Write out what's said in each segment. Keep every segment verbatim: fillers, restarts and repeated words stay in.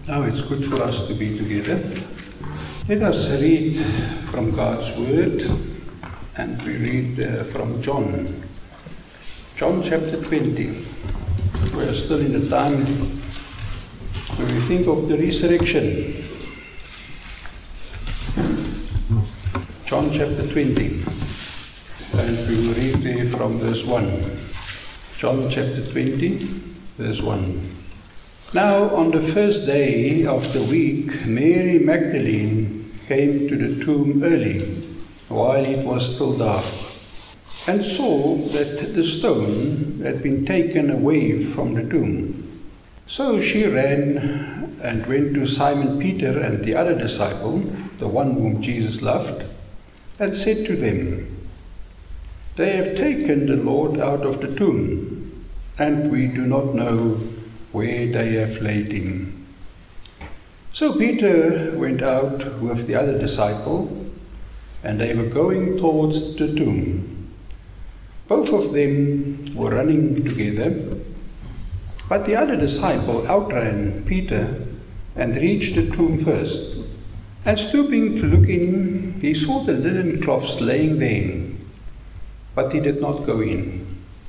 Now it's good for us to be together. Let us read from God's Word, and we read uh, from John. John chapter twenty. We are still in the time when we think of the resurrection. John chapter twenty. And we will read there from verse one. John chapter twenty, verse one. Now on the first day of the week, Mary Magdalene came to the tomb early, while it was still dark, and saw that the stone had been taken away from the tomb. So she ran and went to Simon Peter and the other disciple, the one whom Jesus loved, and said to them, "They have taken the Lord out of the tomb, and we do not know where they have laid him." So Peter went out with the other disciple, and they were going towards the tomb. Both of them were running together, but the other disciple outran Peter and reached the tomb first. And stooping to look in, he saw the linen cloths laying there, but he did not go in.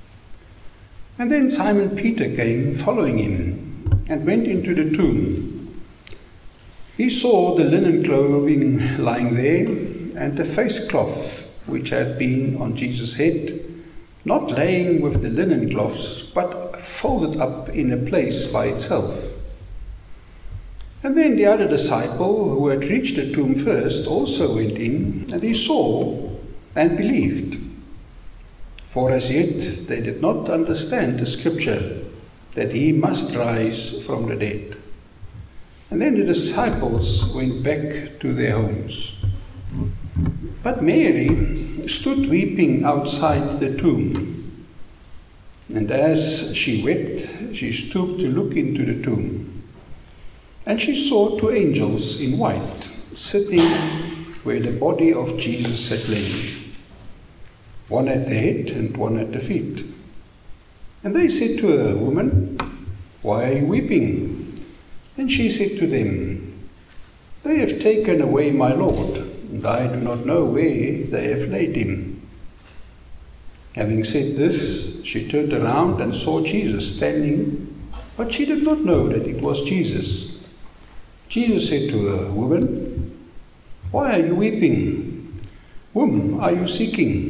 And then Simon Peter came following him and went into the tomb. He saw the linen clothing lying there and the face cloth which had been on Jesus' head, not laying with the linen cloths, but folded up in a place by itself. And then the other disciple, who had reached the tomb first, also went in, and he saw and believed. For as yet they did not understand the scripture, that he must rise from the dead. And then the disciples went back to their homes. But Mary stood weeping outside the tomb. And as she wept, she stooped to look into the tomb. And she saw two angels in white, sitting where the body of Jesus had lain, one at the head and one at the feet. And they said to her, "Woman, why are you weeping?" And she said to them, "They have taken away my Lord, and I do not know where they have laid him." Having said this, she turned around and saw Jesus standing, but she did not know that it was Jesus. Jesus said to her, "Woman, why are you weeping? Whom are you seeking?"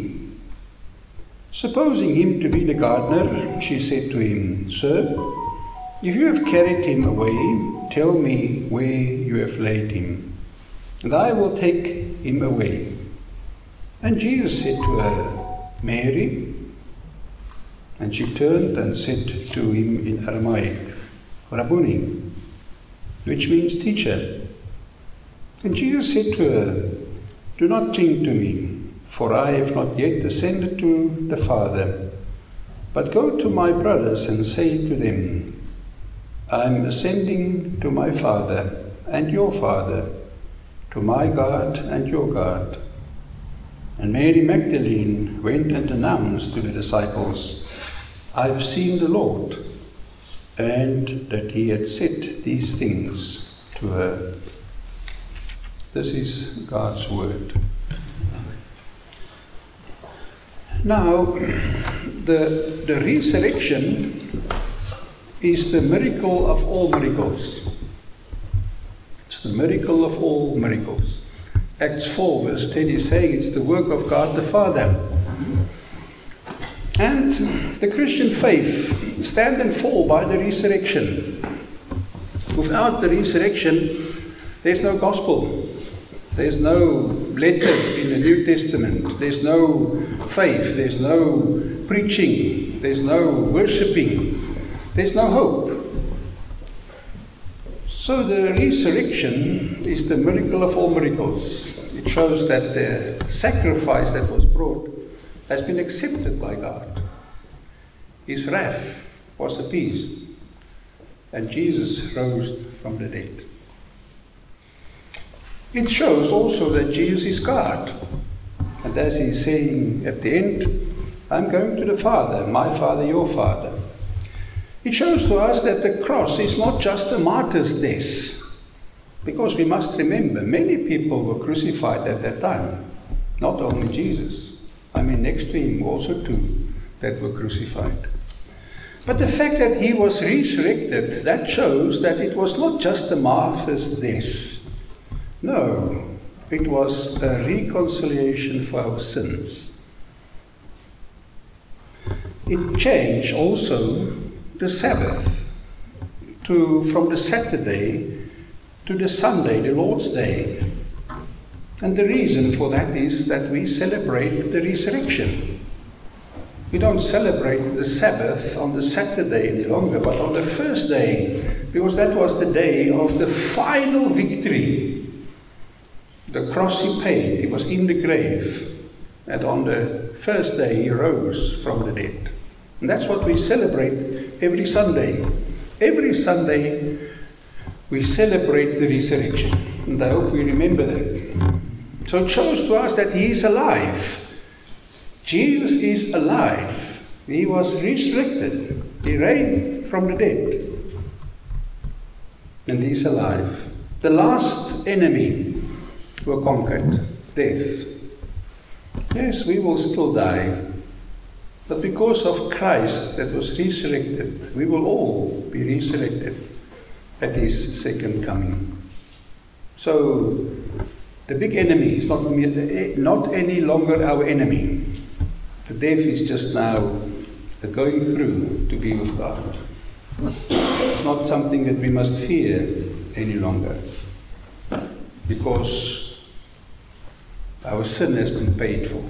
Supposing him to be the gardener, she said to him, "Sir, if you have carried him away, tell me where you have laid him, and I will take him away." And Jesus said to her, "Mary." And she turned and said to him in Aramaic, "Rabboni," which means teacher. And Jesus said to her, "Do not cling to me, for I have not yet ascended to the Father. But go to my brothers and say to them, I am ascending to my Father and your Father, to my God and your God." And Mary Magdalene went and announced to the disciples, "I've seen the Lord," and that he had said these things to her. This is God's word. Now, the, the resurrection is the miracle of all miracles. It's the miracle of all miracles. Acts four verse ten is saying it's the work of God the Father. And the Christian faith stand and fall by the resurrection. Without the resurrection, there's no gospel. There's no letter in the New Testament. There's no faith. There's no preaching. There's no worshipping. There's no hope. So the resurrection is the miracle of all miracles. It shows that the sacrifice that was brought has been accepted by God. His wrath was appeased, and Jesus rose from the dead. It shows also that Jesus is God. And as he's saying at the end, I'm going to the Father, my Father, your Father. It shows to us that the cross is not just a martyr's death, because we must remember many people were crucified at that time, not only Jesus. I mean, next to him also two that were crucified. But the fact that he was resurrected, that shows that it was not just a martyr's death. No, it was a reconciliation for our sins. It changed also the Sabbath to from the Saturday to the Sunday, the Lord's Day. And the reason for that is that we celebrate the resurrection. We don't celebrate the Sabbath on the Saturday any longer, but on the first day, because that was the day of the final victory. The cross he paid, he was in the grave, and on the first day he rose from the dead. And that's what we celebrate every Sunday. Every Sunday we celebrate the resurrection, and I hope we remember that. So it shows to us that he is alive. Jesus is alive. He was resurrected. He raised from the dead. And he is alive. The last enemy were conquered, death. Yes, we will still die. But because of Christ that was resurrected, we will all be resurrected at his second coming. So the big enemy is not, not any longer our enemy. The death is just now the going through to be with God. It's not something that we must fear any longer, because our sin has been paid for.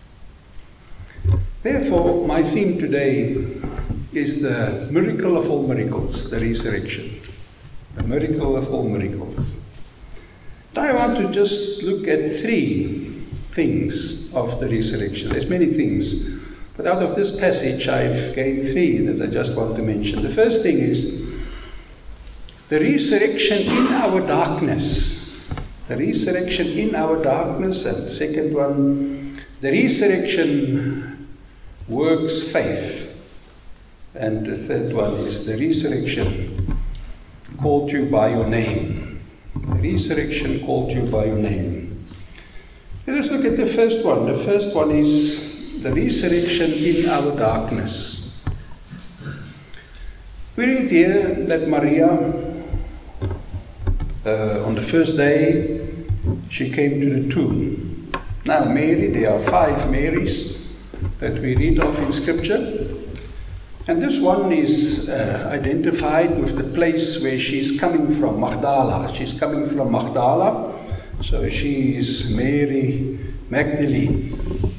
Therefore, my theme today is the miracle of all miracles, the resurrection. The miracle of all miracles. I want to just look at three things of the resurrection. There's many things, but out of this passage I've gained three that I just want to mention. The first thing is the resurrection in our darkness. The resurrection in our darkness. And the second one, the resurrection works faith. And the third one is the resurrection called you by your name. The resurrection called you by your name. Let us look at the first one. The first one is the resurrection in our darkness. We read here that Maria, uh, on the first day, she came to the tomb. Now Mary, there are five Marys that we read of in Scripture. And this one is uh, identified with the place where she's coming from, Magdala. She's coming from Magdala. So she is Mary Magdalene,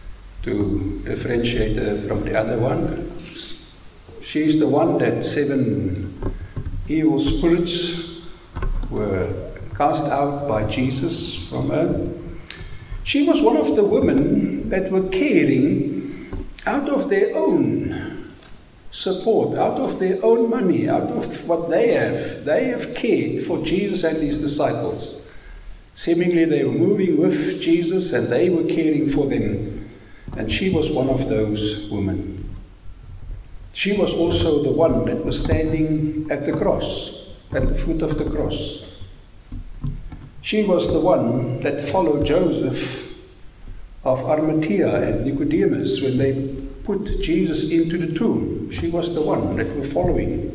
to differentiate her from the other one. She's the one that seven evil spirits were cast out by Jesus from her. She was one of the women that were caring out of their own support, out of their own money, out of what they have. They have cared for Jesus and his disciples. Seemingly they were moving with Jesus and they were caring for them. And she was one of those women. She was also the one that was standing at the cross, at the foot of the cross. She was the one that followed Joseph of Arimathea and Nicodemus when they put Jesus into the tomb. She was the one that were following.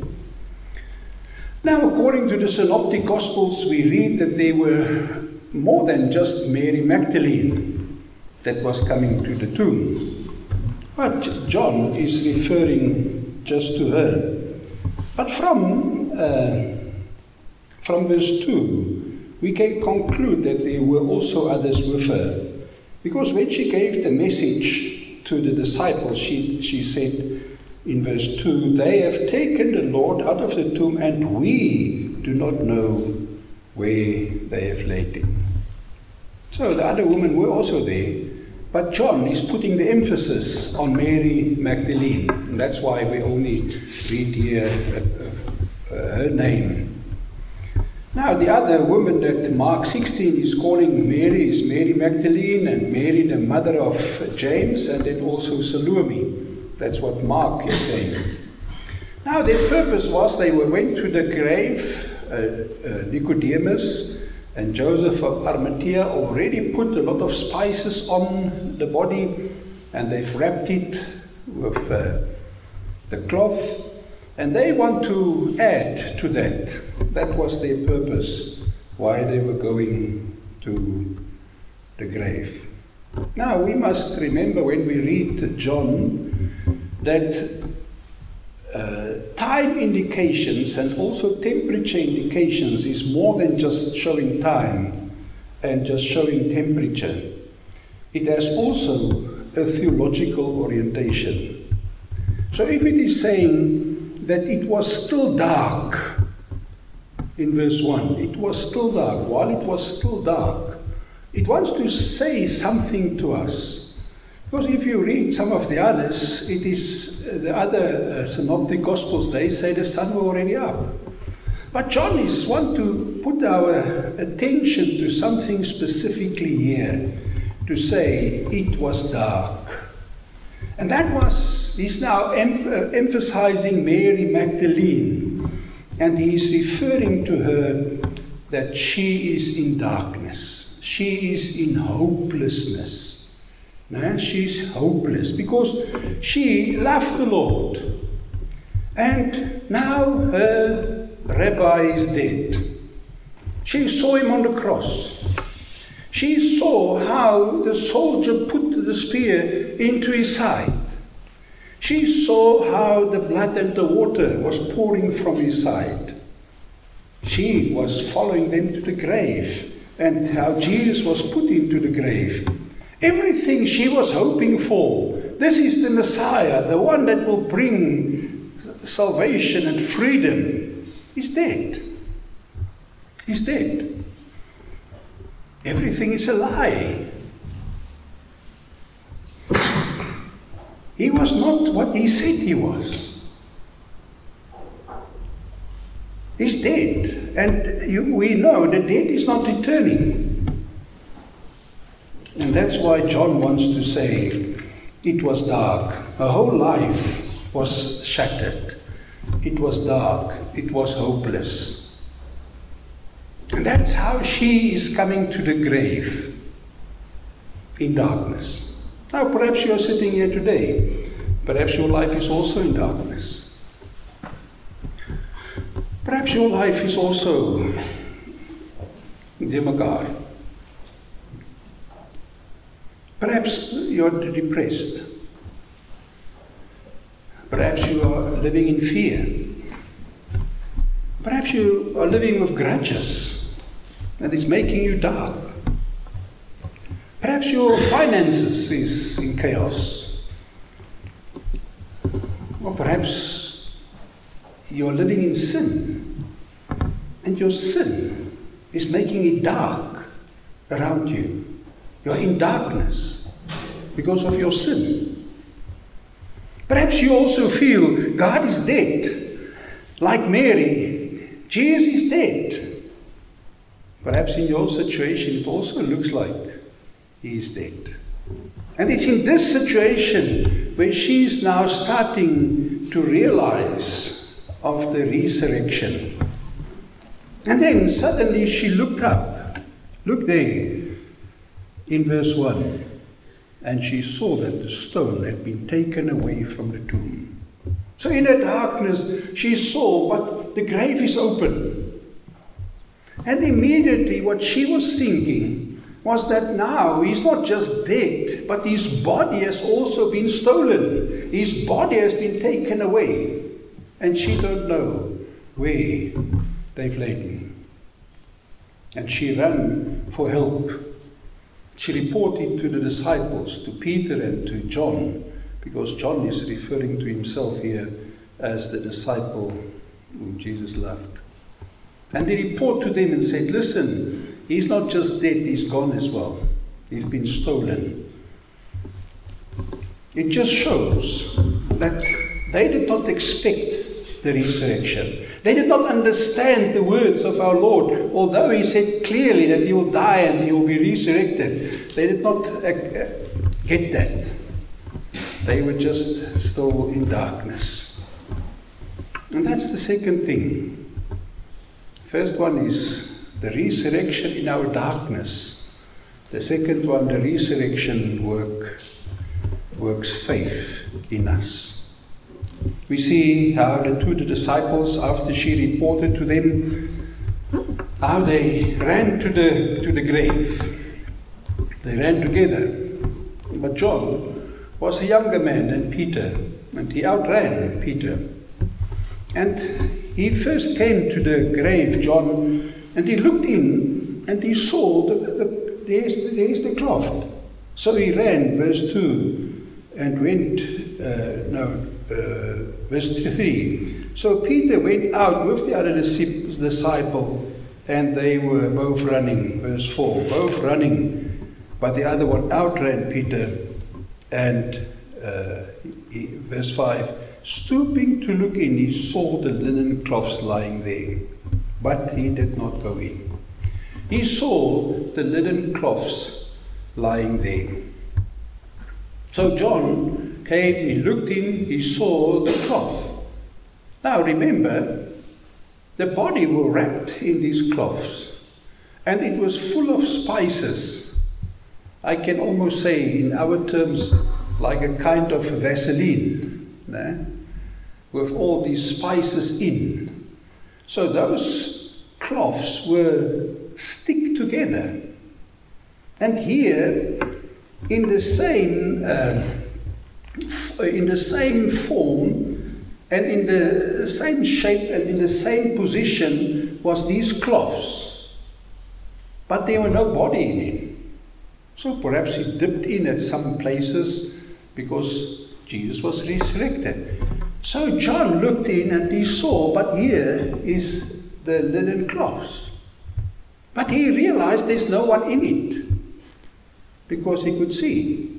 Now, according to the Synoptic Gospels, we read that there were more than just Mary Magdalene that was coming to the tomb. But John is referring just to her. But from, uh, from verse two, we can conclude that there were also others with her. Because when she gave the message to the disciples, she, she said in verse two, "They have taken the Lord out of the tomb, and we do not know where they have laid him." So the other women were also there, but John is putting the emphasis on Mary Magdalene, and that's why we only read here uh, uh, her name. Now the other woman that Mark sixteen is calling Mary is Mary Magdalene and Mary the mother of James, and then also Salome. That's what Mark is saying. Now their purpose was they were, went to the grave. Uh, uh, Nicodemus and Joseph of Arimathea already put a lot of spices on the body, and they've wrapped it with uh, the cloth, and they want to add to that. That was their purpose, why they were going to the grave. Now we must remember when we read John that uh, time indications and also temperature indications is more than just showing time and just showing temperature. It has also a theological orientation. So if it is saying that it was still dark in verse one, it was still dark, while it was still dark, it wants to say something to us. Because if you read some of the others, it is uh, the other uh, synoptic gospels, they say the sun were already up. But John is want to put our attention to something specifically here, to say it was dark. And that was, he's now em- uh, emphasizing Mary Magdalene, and he's referring to her that she is in darkness. She is in hopelessness. No, she's hopeless because she loved the Lord. And now her rabbi is dead. She saw him on the cross. She saw how the soldier put the spear into his side. She saw how the blood and the water was pouring from his side. She was following them to the grave, and how Jesus was put into the grave. Everything she was hoping for, this is the Messiah, the one that will bring salvation and freedom, is dead. He's dead. Everything is a lie. He was not what he said he was. He's dead. And you, we know the dead is not returning. And that's why John wants to say it was dark. Her whole life was shattered. It was dark. It was hopeless. And that's how she is coming to the grave, in darkness. Now perhaps you are sitting here today. Perhaps your life is also in darkness. Perhaps your life is also demagar. Perhaps you are depressed. Perhaps you are living in fear. Perhaps you are living with grudges, and it's making you dark. Perhaps your finances is in chaos. Or perhaps you are living in sin, and your sin is making it dark around you. You're in darkness because of your sin. Perhaps you also feel God is dead. Like Mary, Jesus is dead. Perhaps in your situation it also looks like he is dead. And it's in this situation where she is now starting to realize of the resurrection. And then suddenly she looked up. Look there. In verse one, and she saw that the stone had been taken away from the tomb. So in her darkness, she saw, but the grave is open. And immediately what she was thinking was that now he's not just dead, but his body has also been stolen. His body has been taken away. And she don't know where they've laid him. And she ran for help. She reported to the disciples, to Peter and to John, because John is referring to himself here as the disciple whom Jesus loved. And they report to them and said, listen, he's not just dead, he's gone as well. He's been stolen. It just shows that they did not expect the resurrection. They did not understand the words of our Lord, although he said clearly that he will die and he will be resurrected. They did not uh, get that. They were just still in darkness. And that's the second thing. First one is the resurrection in our darkness. The second one, the resurrection work, works faith in us. We see how the two the disciples, after she reported to them, how they ran to the to the grave. They ran together. But John was a younger man than Peter, and he outran Peter. And he first came to the grave, John, and he looked in, and he saw the, the, there's, there's the cloth. So he ran, verse two, and went, uh, no, uh, verse three. So Peter went out with the other disciple, and they were both running, verse four, both running, but the other one outran Peter, and uh, he, verse five, stooping to look in, he saw the linen cloths lying there, but he did not go in. He saw the linen cloths lying there. So John came, he looked in, he saw the cloth. Now remember, the body was wrapped in these cloths, and it was full of spices. I can almost say, in our terms, like a kind of Vaseline, né? With all these spices in. So those cloths were stick together. And here, in the same uh, in the same form and in the same shape and in the same position was these cloths, but there were no body in it. So perhaps he dipped in at some places because Jesus was resurrected. So John looked in and he saw, but here is the linen cloths. But he realized there's no one in it, because he could see.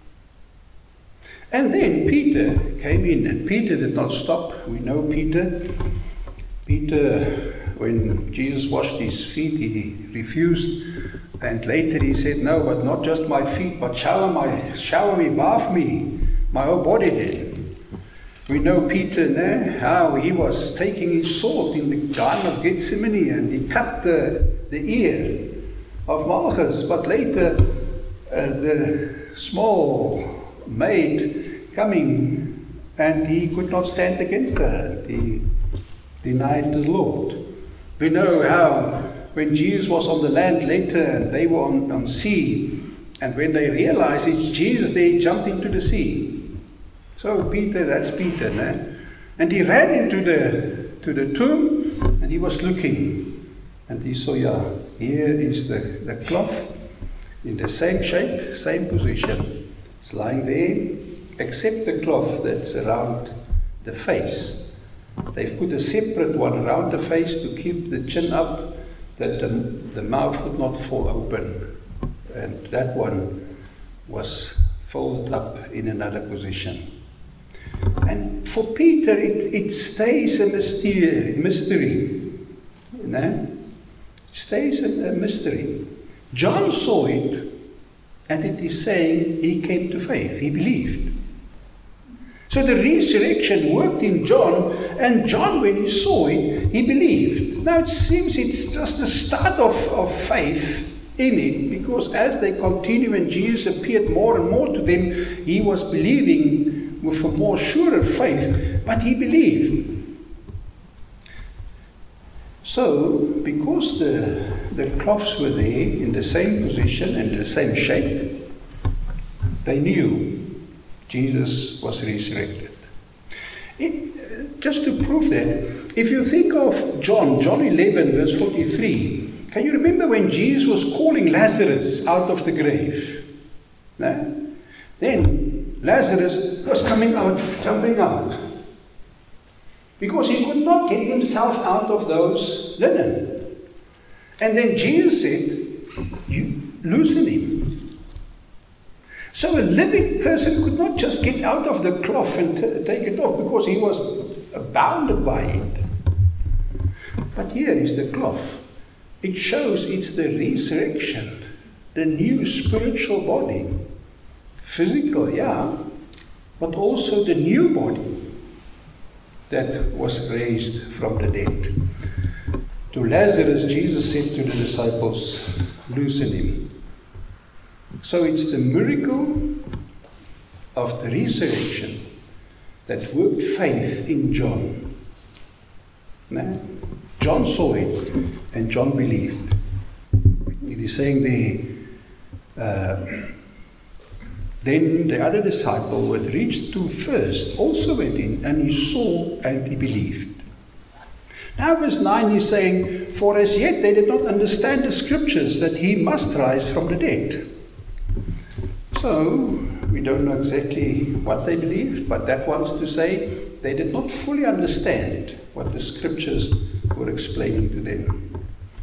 And then Peter came in, and Peter did not stop. We know Peter. Peter, when Jesus washed his feet, he refused. And later he said, no, but not just my feet, but shower, my, shower me, bath me, my whole body then. We know Peter now, how he was taking his sword in the Garden of Gethsemane, and he cut the, the ear of Malchus. But later, uh, the small maid coming, and he could not stand against her. He denied the Lord. We know how when Jesus was on the land later, and they were on, on sea, and when they realized it's Jesus, they jumped into the sea. So Peter, that's Peter, no? And he ran into the to the tomb, and he was looking, and he saw, yeah, here is the, the cloth in the same shape, same position. It's lying there, except the cloth that's around the face. They've put a separate one around the face to keep the chin up, that the, the mouth would not fall open. And that one was folded up in another position. And for Peter, it, it stays a mystery. mystery you know? It stays a, a mystery. John saw it, and it is saying he came to faith. He believed. So the resurrection worked in John, and John, when he saw it, he believed. Now it seems it's just the start of, of faith in it, because as they continue and Jesus appeared more and more to them, he was believing with a more surer faith, but he believed. So, because the, the cloths were there in the same position and the same shape, they knew Jesus was resurrected. It, just to prove that, if you think of John, John eleven, verse forty-three, can you remember when Jesus was calling Lazarus out of the grave? No? Then Lazarus was coming out, jumping out, because he could not get himself out of those linen. And then Jesus said, you loosen him. So a living person could not just get out of the cloth and t- take it off, because he was bound by it. But here is the cloth. It shows it's the resurrection, the new spiritual body. Physical, yeah, but also the new body. that was raised from the dead. To Lazarus, Jesus said to the disciples, loosen him. So it's the miracle of the resurrection that worked faith in John. No? John saw it and John believed. It is saying there, uh, then the other disciple who had reached to first also went in, and he saw and he believed. Now verse nine is saying, for as yet they did not understand the scriptures that he must rise from the dead. So we don't know exactly what they believed, but that wants to say they did not fully understand what the scriptures were explaining to them.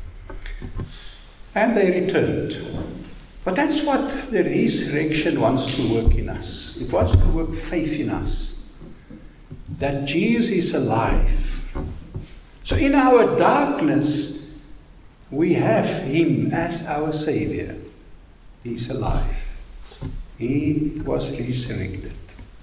And they returned. But that's what the resurrection wants to work in us. It wants to work faith in us. That Jesus is alive. So in our darkness, we have him as our Savior. He's alive. He was resurrected.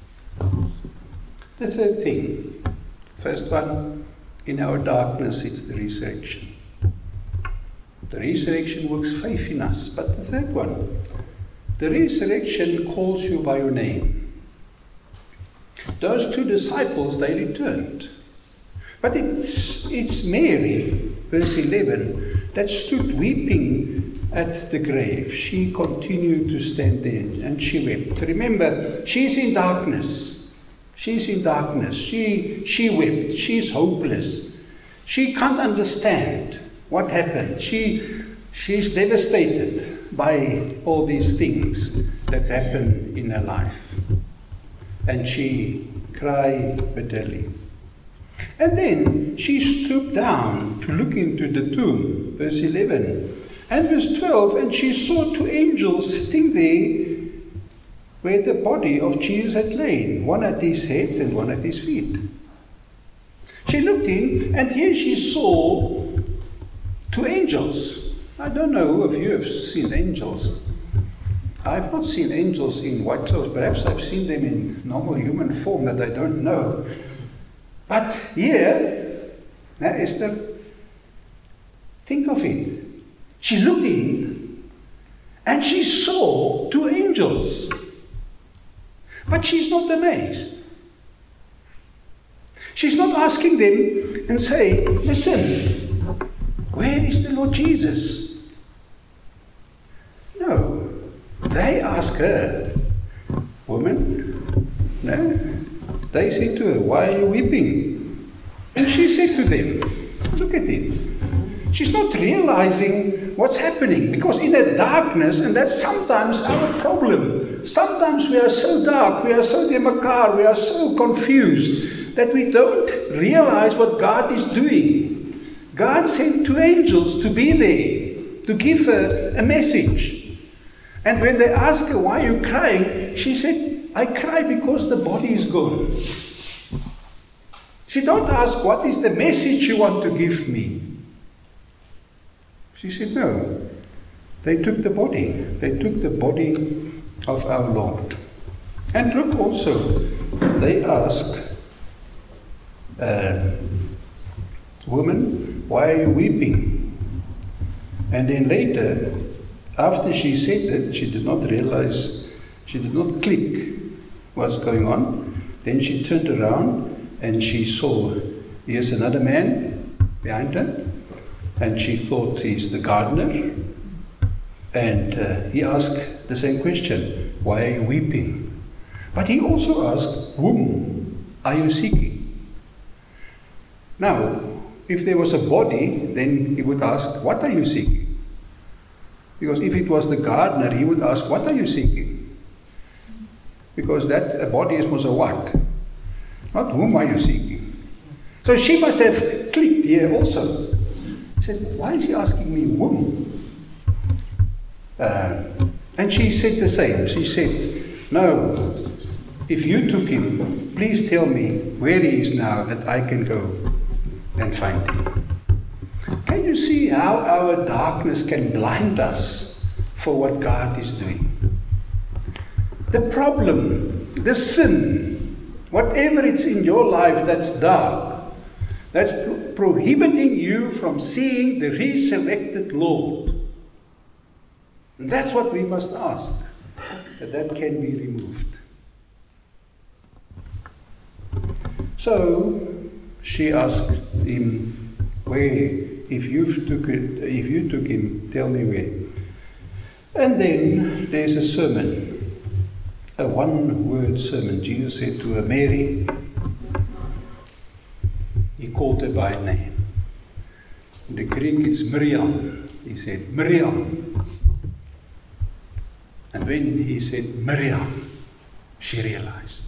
The third thing. First one, in our darkness, it's the resurrection. The resurrection works faith in us. But the third one, the resurrection calls you by your name. Those two disciples, they returned. But it's, it's Mary, verse eleven, that stood weeping at the grave. She continued to stand there and she wept. Remember, she's in darkness. She's in darkness. She, she wept. She's hopeless. She can't understand what happened. She, she's devastated by all these things that happen in her life. And she cried bitterly. And then she stooped down to look into the tomb, verse eleven. And verse twelve, and she saw two angels sitting there where the body of Jesus had lain, one at his head and one at his feet. She looked in, and here she saw two angels. I don't know who of you have seen angels. I've not seen angels in white clothes. Perhaps I've seen them in normal human form that I don't know. But here, now Esther, think of it. She looked in and she saw two angels. But she's not amazed. She's not asking them and saying, listen, where is the Lord Jesus? No. They ask her, woman, no. They said to her, why are you weeping? And she said to them, look at it. She's not realizing what's happening, because in a darkness, and that's sometimes our problem. Sometimes we are so dark, we are so demakar, we are so confused that we don't realize what God is doing. God sent two angels to be there, to give her a message. And when they asked her, why are you crying? She said, I cry because the body is gone. She don't ask, what is the message you want to give me? She said, no. They took the body. They took the body of our Lord. And look also, they asked, uh, woman, why are you weeping? And then later, after she said that, she did not realize, she did not click what's going on. Then she turned around and she saw, here's another man behind her. And she thought he's the gardener. And uh, he asked the same question, why are you weeping? But he also asked, whom are you seeking? Now, if there was a body, then he would ask, what are you seeking? Because if it was the gardener, he would ask, what are you seeking? Because that a body was a what? Not whom are you seeking? So she must have clicked here also. She said, why is he asking me whom? Uh, and she said the same. She said, no, if you took him, please tell me where he is now that I can go and find him. Can you see how our darkness can blind us for what God is doing? The problem, the sin Whatever it's in your life that's dark, that's pro- prohibiting you from seeing the resurrected Lord. And that's what we must ask, that that can be removed. So she asked him, where, if you took it, if you took him, tell me where. And then there's a sermon, a one-word sermon. Jesus said to her, Mary. He called her by name. In the Greek it's Miriam. He said, Miriam. And when he said, Miriam, she realized,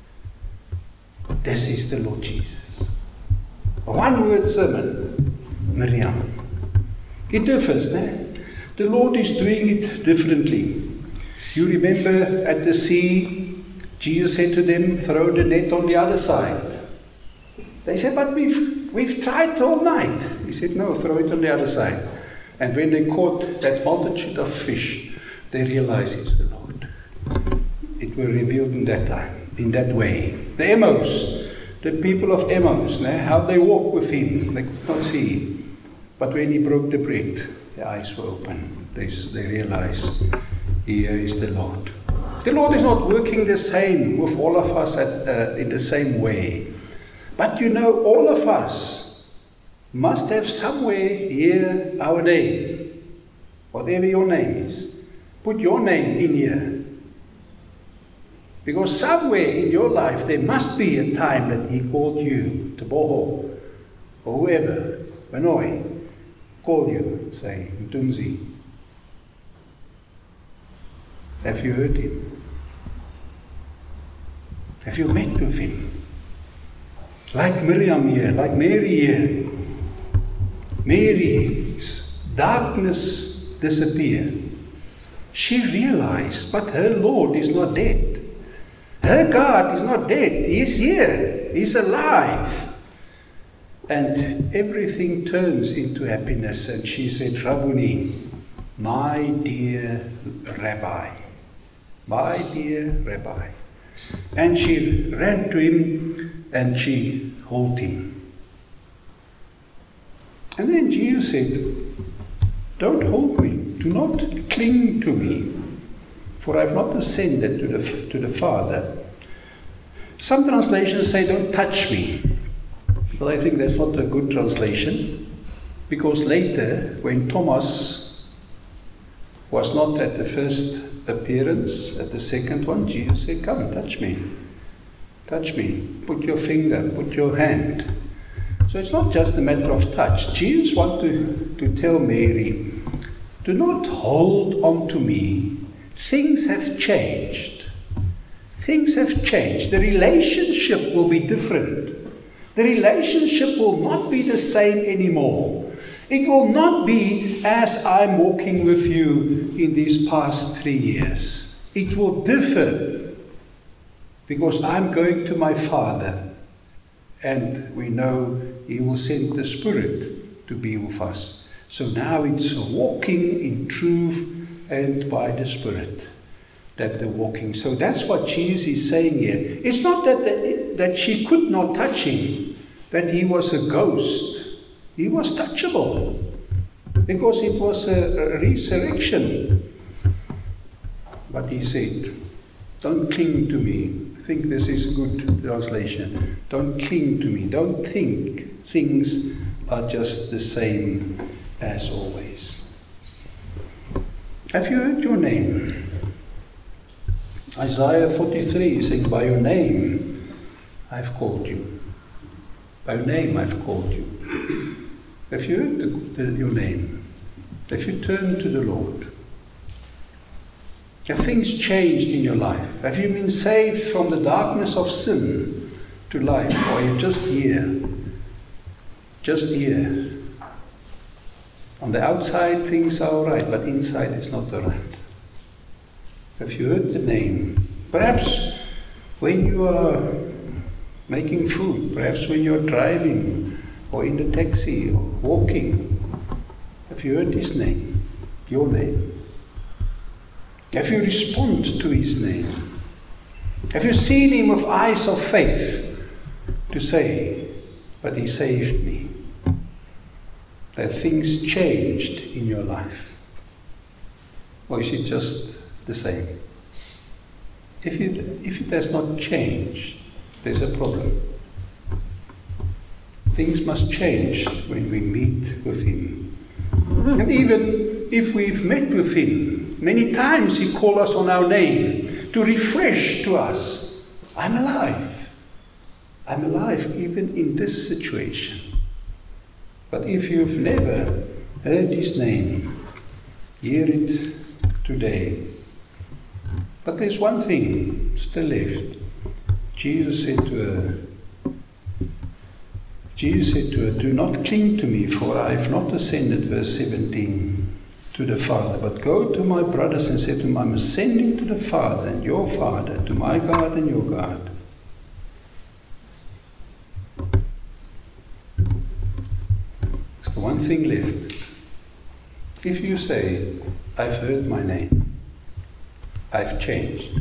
this is the Lord Jesus. A one-word sermon, Miriam. It differs, no? The Lord is doing it differently. You remember at the sea, Jesus said to them, throw the net on the other side. They said, but we've, we've tried all night. He said, no, throw it on the other side. And when they caught that multitude of fish, they realized it's the Lord. It was revealed in that time, in that way. The Emmaus, the people of Emmaus, how they walked with him, they could not see him. But when he broke the bread, their eyes were open. They, they realized, here is the Lord. The Lord is not working the same with all of us at, uh, in the same way. But you know, all of us must have somewhere here our name. Whatever your name is. Put your name in here. Because somewhere in your life there must be a time that he called you to Boho or whoever, Benoi, call you and say, Mtunzi. Have you heard him? Have you met with him? Like Miriam here, like Mary here. Mary's darkness disappeared. She realized, but her Lord is not dead. Her God is not dead. He is here. He's alive. And everything turns into happiness. And she said, Rabboni, my dear Rabbi. My dear Rabbi. And she ran to him and she held him. And then Jesus said, don't hold me. Do not cling to me. For I have not ascended to the, to the Father. Some translations say, don't touch me. But I think that's not a good translation. Because later, when Thomas was not at the first appearance, at the second one, Jesus said, come, touch me. Touch me. Put your finger, put your hand. So it's not just a matter of touch. Jesus wanted to, to tell Mary, do not hold on to me. Things have changed. Things have changed. The relationship will be different. The relationship will not be the same anymore. It will not be as I'm walking with you in these past three years. It will differ because I'm going to my Father and we know He will send the Spirit to be with us. So now it's walking in truth and by the Spirit that they're walking. So that's what Jesus is saying here. It's not that, the, that she could not touch him, that he was a ghost. He was touchable because it was a, a resurrection. But he said, don't cling to me. I think this is a good translation. Don't cling to me. Don't think things are just the same as always. Have you heard your name? Isaiah forty-three is saying, by your name I've called you. By your name I've called you. Have you heard the, the, your name? Have you turned to the Lord? Have things changed in your life? Have you been saved from the darkness of sin to life? Or are you just here? Just here. On the outside things are all right, but inside it's not all right. Have you heard the name? Perhaps when you are making food, perhaps when you are driving, or in the taxi, or walking. Have you heard his name? Your name? Have you responded to his name? Have you seen him with eyes of faith to say, but he saved me? That things changed in your life? Or is it just the same? If it, if it has not changed, there's a problem. Things must change when we meet with him. And even if we've met with him, many times he calls us on our name to refresh to us, I'm alive. I'm alive even in this situation. But if you've never heard his name, hear it today. But there's one thing still left. Jesus said to her, Jesus said to her, do not cling to me, for I have not ascended, verse seventeen, to the Father, but go to my brothers and say to them, I'm ascending to the Father and your Father, to my God and your God. There's the one thing left. If you say, I've heard my name, I've changed,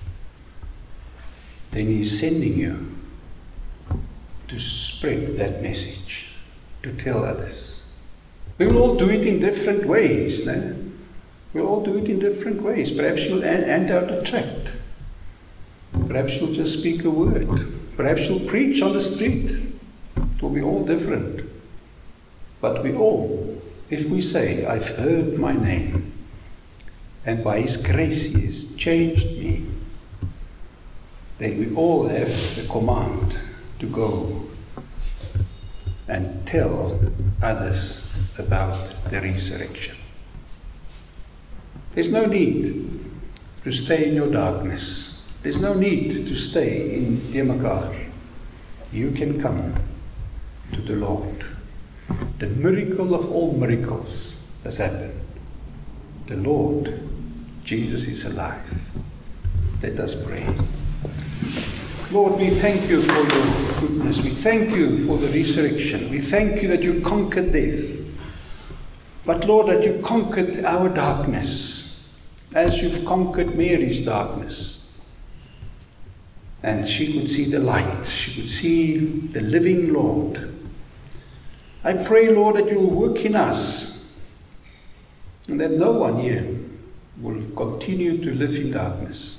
then he's sending you to spread that message, to tell others. We will all do it in different ways. No? We'll all do it in different ways. Perhaps you'll hand out a tract. Perhaps you'll just speak a word. Perhaps you'll preach on the street. It will be all different. But we all, if we say, I've heard my name, and by his grace he has changed me, then we all have the command to go and tell others about the resurrection. There's no need to stay in your darkness. There's no need to stay in Demakar. You can come to the Lord. The miracle of all miracles has happened. The Lord, Jesus, is alive. Let us pray. Lord, we thank you for your goodness. We thank you for the resurrection. We thank you that you conquered death. But Lord, that you conquered our darkness, as you've conquered Mary's darkness. And she could see the light. She could see the living Lord. I pray, Lord, that you will work in us, and that no one here will continue to live in darkness,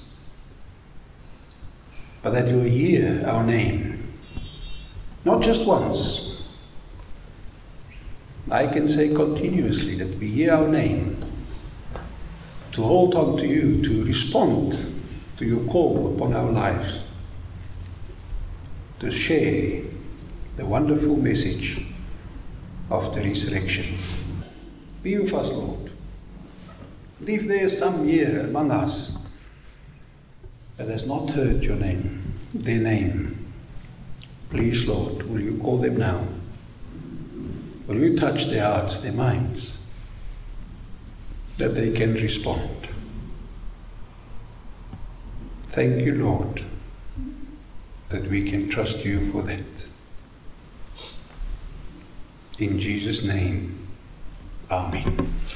but that you will hear our name, not just once. I can say continuously that we hear our name, to hold on to you, to respond to your call upon our lives, to share the wonderful message of the resurrection. Be with us, Lord. And if there is some here among us that has not heard your name, their name, please, Lord, will you call them now? Will you touch their hearts, their minds, that they can respond? Thank you, Lord, that we can trust you for that. In Jesus' name, Amen.